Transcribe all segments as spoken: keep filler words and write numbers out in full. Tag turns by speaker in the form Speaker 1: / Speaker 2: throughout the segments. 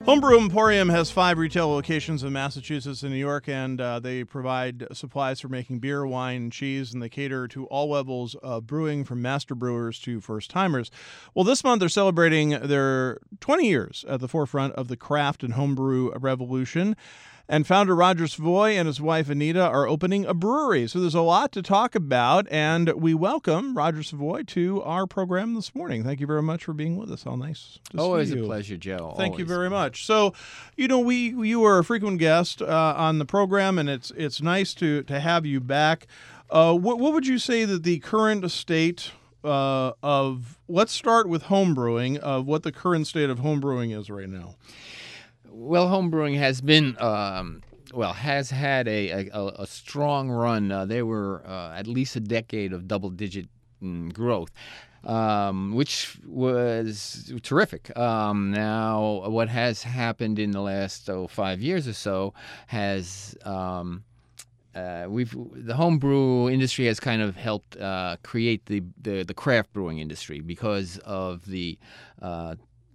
Speaker 1: Homebrew Emporium has five retail locations in Massachusetts and New York, and uh, they provide supplies for making beer, wine, and cheese, and they cater to all levels of brewing, from master brewers to first-timers. Well, this month they're celebrating their twenty years at the forefront of the craft and homebrew revolution. And founder Roger Savoy and his wife Anita are opening a brewery. So there's a lot to talk about, and we welcome Roger Savoy to our program this morning. Thank you very much for being with us. All nice to
Speaker 2: Always
Speaker 1: see you.
Speaker 2: a pleasure, Joe.
Speaker 1: Thank
Speaker 2: Always.
Speaker 1: you very much. So, you know, we you were a frequent guest uh, on the program, and it's it's nice to to have you back. Uh, what what would you say that the current state uh, of? Let's start with homebrewing. Of what the current state of homebrewing is right now.
Speaker 2: Well, homebrewing has been, um, well, has had a, a, a strong run. Uh, there were uh, at least a decade of double-digit mm, growth, um, which was terrific. Um, now, what has happened in the last oh, five years or so has um, uh, we've the homebrew industry has kind of helped uh, create the, the the craft brewing industry because of the uh,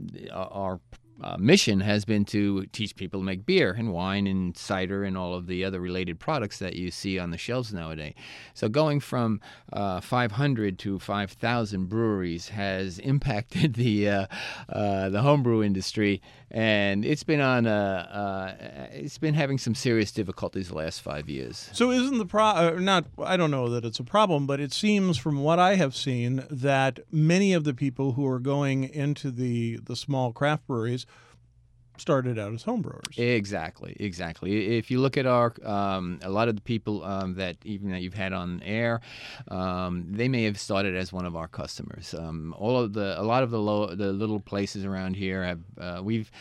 Speaker 2: our Uh, mission has been to teach people to make beer and wine and cider and all of the other related products that you see on the shelves nowadays. So going from uh, five hundred to five thousand breweries has impacted the uh, uh, the homebrew industry, and it's been on a, uh, it's been having some serious difficulties the last five years.
Speaker 1: So isn't the pro uh, not? I don't know that it's a problem, but it seems from what I have seen that many of the people who are going into the the small craft breweries started out as homebrewers.
Speaker 2: Exactly, exactly. If you look at our, um, a lot of the people um, that even that you've had on air, um, they may have started as one of our customers. Um, all of the, a lot of the low, the little places around here have, uh, we've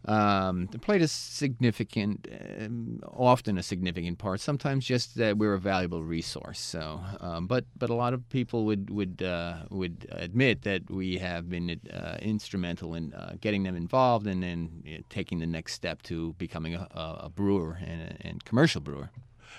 Speaker 2: um, played a significant, uh, often a significant part. Sometimes just that we're a valuable resource. So, um, but but a lot of people would would uh, would admit that we have been uh, instrumental in uh, getting them involved and then. You know, taking the next step to becoming a, a brewer and a and commercial brewer.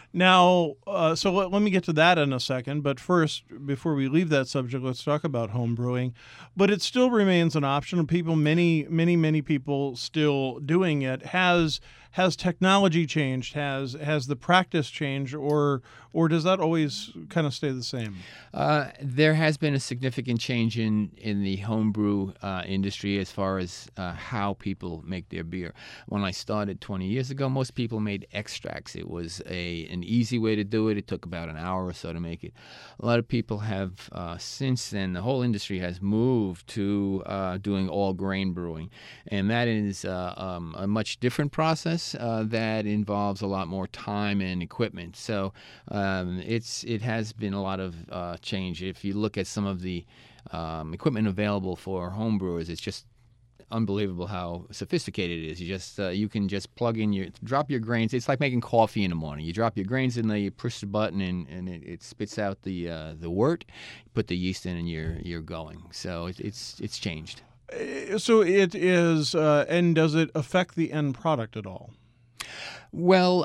Speaker 1: Now, uh, so let, let me get to that in a second. But first, before we leave that subject, let's talk about home brewing. But it still remains an option. People, many, many, many people still doing it. Has has technology changed? Has has the practice changed, or or does that always kind of stay the same?
Speaker 2: Uh, there has been a significant change in in the homebrew uh, industry as far as uh, how people make their beer. When I started twenty years ago, most people made extracts. It was a an easy way to do it. It took about an hour or so to make it. A lot of people have uh, since then. The whole industry has moved to uh, doing all grain brewing, and that is uh, um, a much different process. Uh, that involves a lot more time and equipment. So um, it's it has been a lot of uh, change. If you look at some of the um, equipment available for home brewers, it's just unbelievable how sophisticated it is. You just uh, you can just plug in your drop your grains. It's like making coffee in the morning. You drop your grains in there, you push the button, and, and it, it spits out the uh, the wort. You put the yeast in, and you're you're going. So it, it's it's changed.
Speaker 1: So it is, uh, and does it affect the end product at all?
Speaker 2: Well,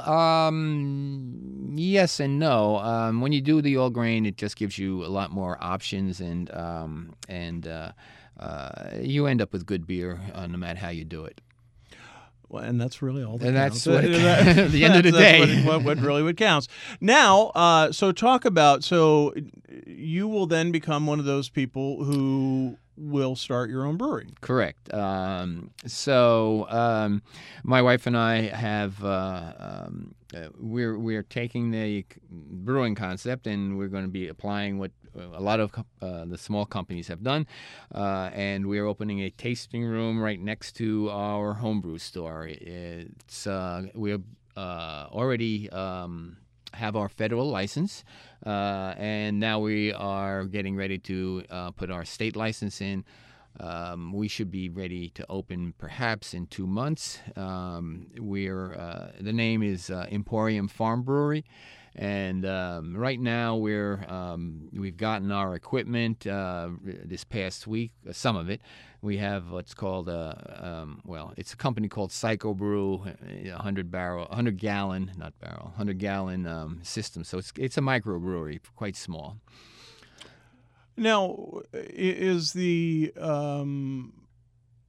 Speaker 2: um, yes and no. Um, when you do the all grain, it just gives you a lot more options, and um, and uh, uh, you end up with good beer uh, no matter how you do it.
Speaker 1: Well, and that's really all that
Speaker 2: and
Speaker 1: counts.
Speaker 2: that's what it, at the end of the day.
Speaker 1: That's what, what, what really what counts. Now, uh, so talk about, so you will then become one of those people who will start your own brewery.
Speaker 2: Correct. Um, so um, my wife and I have uh, um, uh, we're we're taking the brewing concept and we're going to be applying what a lot of uh, the small companies have done, uh, and we're opening a tasting room right next to our homebrew store. It's uh, we're uh, already. Um, have our federal license, uh, and now we are getting ready to uh, put our state license in. Um, we should be ready to open perhaps in two months. Um, we're uh, the name is uh, Emporium Farm Brewery, and um, right now we're um, we've gotten our equipment uh, this past week. Uh, some of it. We have what's called a um, well, it's a company called Psycho Brew, a hundred barrel, a hundred gallon, not barrel, hundred gallon um, system. So it's it's a microbrewery, quite small.
Speaker 1: Now, is the um,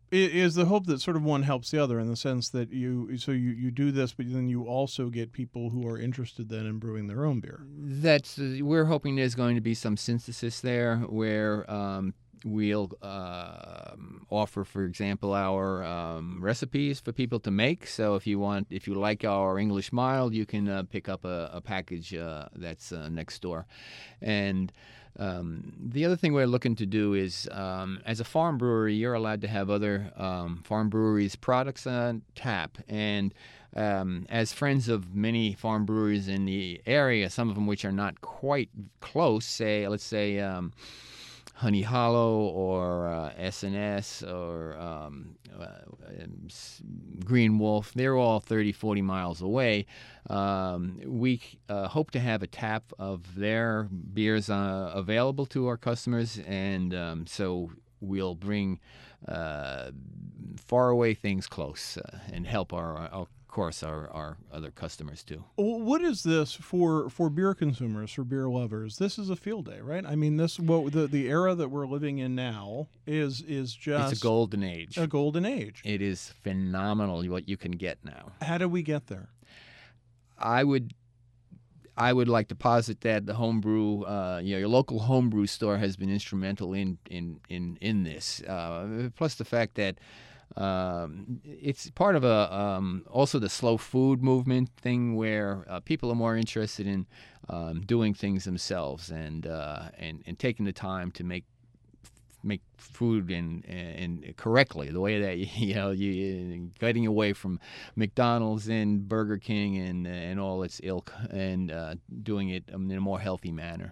Speaker 1: I- Is the hope that sort of one helps the other in the sense that you so you, you do this, but then you also get people who are interested then in brewing their own beer.
Speaker 2: That's uh, we're hoping there's going to be some synthesis there where um, we'll uh, offer, for example, our um, recipes for people to make. So if you want, if you like our English mild, you can uh, pick up a, a package uh, that's uh, next door. And um, the other thing we're looking to do is, um, as a farm brewery, you're allowed to have other um, farm breweries' products on tap. And Um, as friends of many farm breweries in the area, some of them which are not quite close, say, let's say um, Honey Hollow or uh, S and S or um, uh, Green Wolf, they're all thirty, forty miles away. Um, we uh, hope to have a tap of their beers uh, available to our customers, and um, so we'll bring uh, faraway things close uh, and help our, our of course, our, our other customers too.
Speaker 1: What is this for for beer consumers, for beer lovers? This is a field day, right? I mean, this what the the era that we're living in now is is just
Speaker 2: It's a golden age.
Speaker 1: a golden age.
Speaker 2: It is phenomenal what you can get now.
Speaker 1: How do we get there?
Speaker 2: I would I would like to posit that the homebrew, uh, you know, your local homebrew store has been instrumental in in in in this. Uh, plus the fact that Um, it's part of a um, also the slow food movement thing where uh, people are more interested in um, doing things themselves and uh, and and taking the time to make make food and and correctly the way that you know you getting away from McDonald's and Burger King and and all its ilk and uh, doing it in a more healthy manner.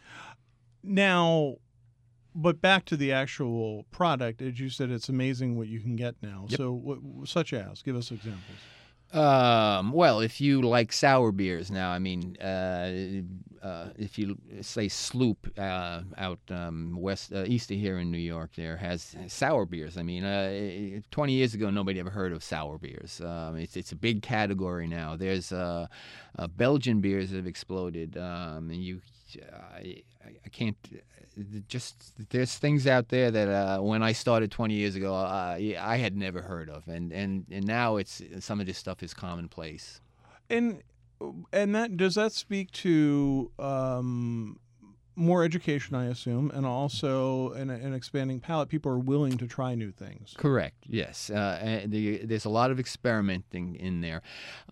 Speaker 1: Now, but back to the actual product, as you said, it's amazing what you can get now.
Speaker 2: Yep.
Speaker 1: So, what, such as, give us examples.
Speaker 2: Um, well, if you like sour beers now, I mean, uh, uh, if you say Sloop uh, out um, west, uh, east of here in New York, there has sour beers. I mean, uh, twenty years ago, nobody ever heard of sour beers. Um, it's it's a big category now. There's uh, uh, Belgian beers that have exploded. Um, and you, I, I can't. Just there's things out there that uh, when I started twenty years ago, uh, I had never heard of, and, and, and now it's some of this stuff is commonplace.
Speaker 1: And and that does that speak to um, more education, I assume, and also an, an expanding palate. People are willing to try new things.
Speaker 2: Correct. Yes. Uh, and the, there's a lot of experimenting in there.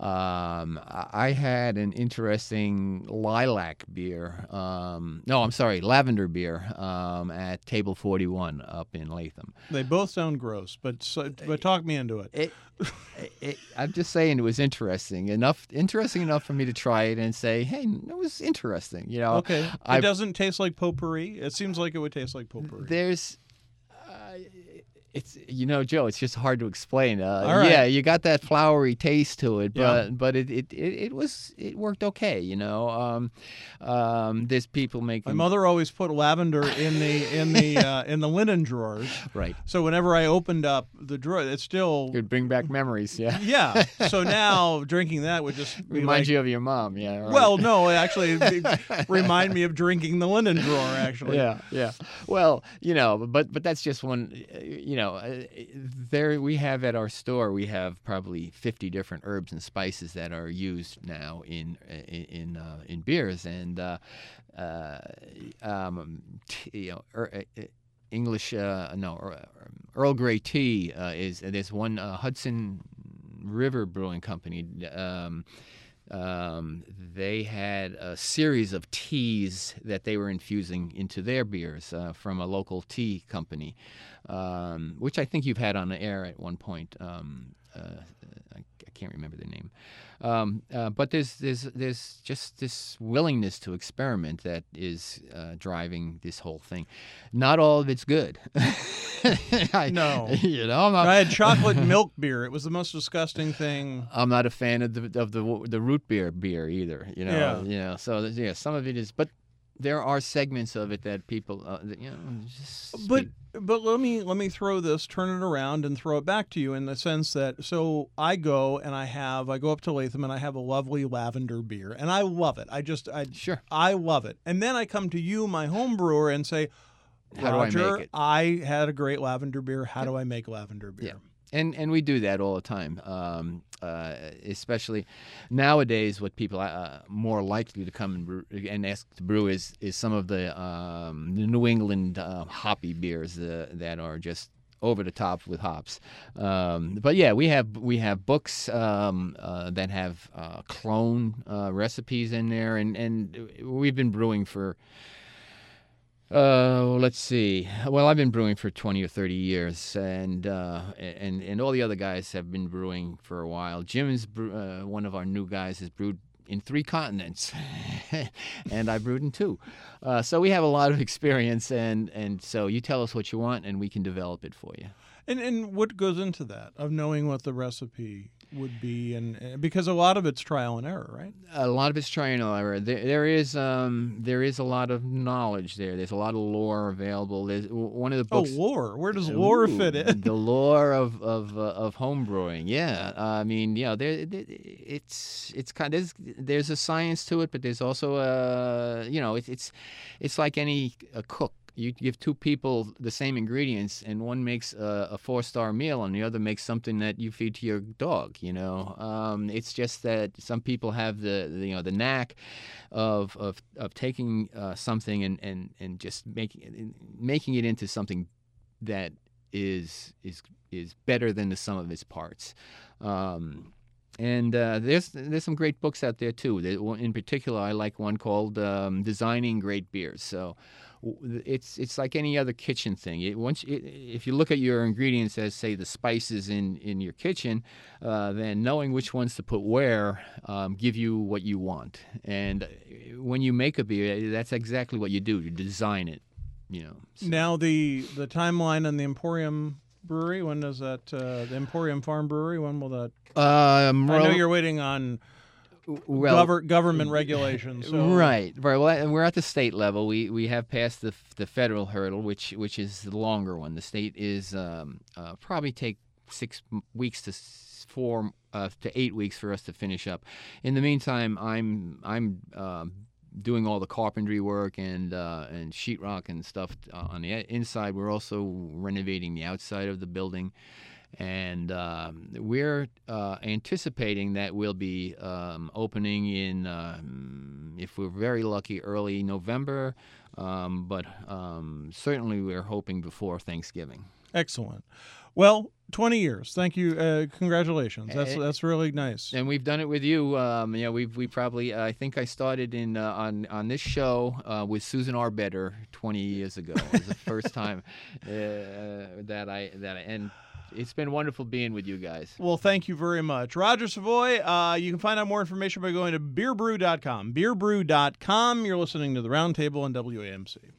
Speaker 2: Um, I had an interesting lilac beer. Um, no, I'm sorry, lavender beer um, at Table forty-one up in Latham.
Speaker 1: They both sound gross, but so, but talk me into it.
Speaker 2: It, it, I'm just saying it was interesting enough, interesting enough for me to try it and say, "Hey, it was interesting." You know,
Speaker 1: Okay, it
Speaker 2: I,
Speaker 1: doesn't taste like potpourri. It seems like it would taste like potpourri.
Speaker 2: There's, uh, it's you know, Joe. It's just hard to explain. Uh,
Speaker 1: All right.
Speaker 2: Yeah, you got that flowery taste to it, but
Speaker 1: Yeah.
Speaker 2: but it, it, it, it was it worked okay. You know, um, um, there's people making.
Speaker 1: My mother always put lavender in the in the uh, in the linen drawers.
Speaker 2: Right.
Speaker 1: So whenever I opened up the drawer, it's still
Speaker 2: Could bring back memories. Yeah.
Speaker 1: yeah. So now drinking that would just be
Speaker 2: Remind
Speaker 1: like,
Speaker 2: you of your mom. Yeah. Right.
Speaker 1: well, no, actually, it'd be- remind me of drinking the linen drawer. Actually,
Speaker 2: Yeah, yeah. Well, you know, but but that's just one. uh, You know, uh, there we have at our store we have probably fifty different herbs and spices that are used now in in in, uh, in beers and uh, uh, um, t- you know. Er, uh, English, uh, no, Earl, Earl Grey tea uh, is there's one uh, Hudson River Brewing Company. Um, um, they had a series of teas that they were infusing into their beers uh, from a local tea company, um, which I think you've had on the air at one point. Um, uh, I, I can't remember the name, um, uh, but there's there's there's just this willingness to experiment that is uh, driving this whole thing. Not all of it's good. I,
Speaker 1: No.
Speaker 2: you know, I'm not,
Speaker 1: I had chocolate milk beer. It was the most disgusting thing.
Speaker 2: I'm not a fan of the of the the root beer beer either. You know,
Speaker 1: Yeah.
Speaker 2: you know. So yeah, some of it is, but there are segments of it that people, uh, that, you know, just
Speaker 1: But but let me let me throw this, turn it around, and throw it back to you in the sense that so I go and I have I go up to Latham and I have a lovely lavender beer and I love it. I just I
Speaker 2: sure.
Speaker 1: I love it. And then I come to you, my home brewer, and say,
Speaker 2: How
Speaker 1: Roger,
Speaker 2: do I make it?
Speaker 1: I had a great lavender beer. How do I make lavender beer?
Speaker 2: Yeah. And and we do that all the time, um, uh, especially nowadays. What people are uh, more likely to come and, brew, and ask to brew is is some of the, um, the New England uh, hoppy beers uh, that are just over the top with hops. Um, but yeah, we have we have books um, uh, that have uh, clone uh, recipes in there, and, and we've been brewing for. Uh, let's see. Well, I've been brewing for twenty or thirty years, and uh, and and all the other guys have been brewing for a while. Jim's brew, uh, one of our new guys has brewed in three continents, and I brewed in two. Uh, so we have a lot of experience, and and so you tell us what you want, and we can develop it for you.
Speaker 1: And and what goes into that of knowing what the recipe would be, and, and because a lot of it's trial and error, right?
Speaker 2: A lot of it's trial and error. There, there is um, there is a lot of knowledge there. There's a lot of lore available. There's one of the books.
Speaker 1: Oh, lore. Where does lore
Speaker 2: Ooh,
Speaker 1: fit in?
Speaker 2: The lore of of uh, of home brewing. Yeah, uh, I mean, you know, there it's it's kind of, there's, there's a science to it, but there's also a, you know, it's it's it's like any a cook. You give two people the same ingredients, and one makes a, a four-star meal, and the other makes something that you feed to your dog. You know, um, it's just that some people have the, the you know the knack of of of taking uh, something and, and, and just making making it into something that is is is better than the sum of its parts. Um, And uh, there's there's some great books out there too. In particular, I like one called um, "Designing Great Beers." So it's it's like any other kitchen thing. It, once it, if you look at your ingredients as, say, the spices in in your kitchen, uh, then knowing which ones to put where um, give you what you want. And when you make a beer, that's exactly what you do. You design it. You know. So.
Speaker 1: Now the the timeline on the Emporium Brewery. When does that? Uh, the Emporium Farm Brewery. When will that?
Speaker 2: Um,
Speaker 1: I know you're waiting on
Speaker 2: well,
Speaker 1: gover- government regulations. So.
Speaker 2: Right, right. Well, we're at the state level. We we have passed the the federal hurdle, which which is the longer one. The state is um, uh, probably take six weeks to four uh, to eight weeks for us to finish up. In the meantime, I'm I'm. Um, doing all the carpentry work and uh, and sheetrock and stuff on the inside. We're also renovating the outside of the building, and um, we're uh, anticipating that we'll be um, opening in, um, if we're very lucky, early November, um, but um, certainly we're hoping before Thanksgiving.
Speaker 1: Excellent. Well, twenty years. Thank you. Uh, congratulations. That's that's really nice.
Speaker 2: And we've done it with you. Um, you know, we've we probably. Uh, I think I started in uh, on on this show uh, with Susan Arbetter twenty years ago. It was the first time uh, that I that I, and it's been wonderful being with you guys.
Speaker 1: Well, thank you very much, Roger Savoy. Uh, you can find out more information by going to beer brew dot com. beer brew dot com. You're listening to the Roundtable on W A M C.